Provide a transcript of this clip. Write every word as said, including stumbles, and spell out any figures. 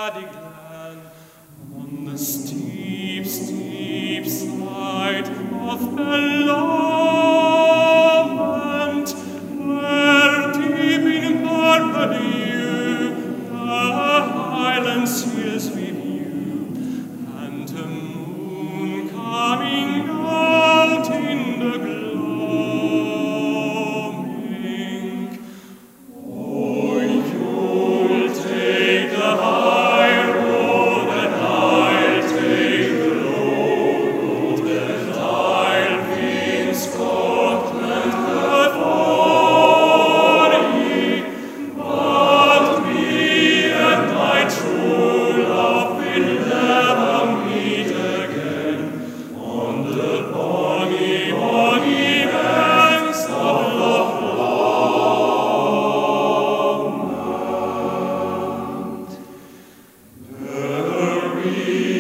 paddy glen, on the steep, steep side of Bellavant, where deep in purple hue the highlands hills we view, and a moon coming out in the gloaming. Oh, you'll take the high road, and I'll take the low road, and I'll be in Scotland glory. But me and my true love will never meet again on the bonny, bonny banks of Loch Lomond. Mary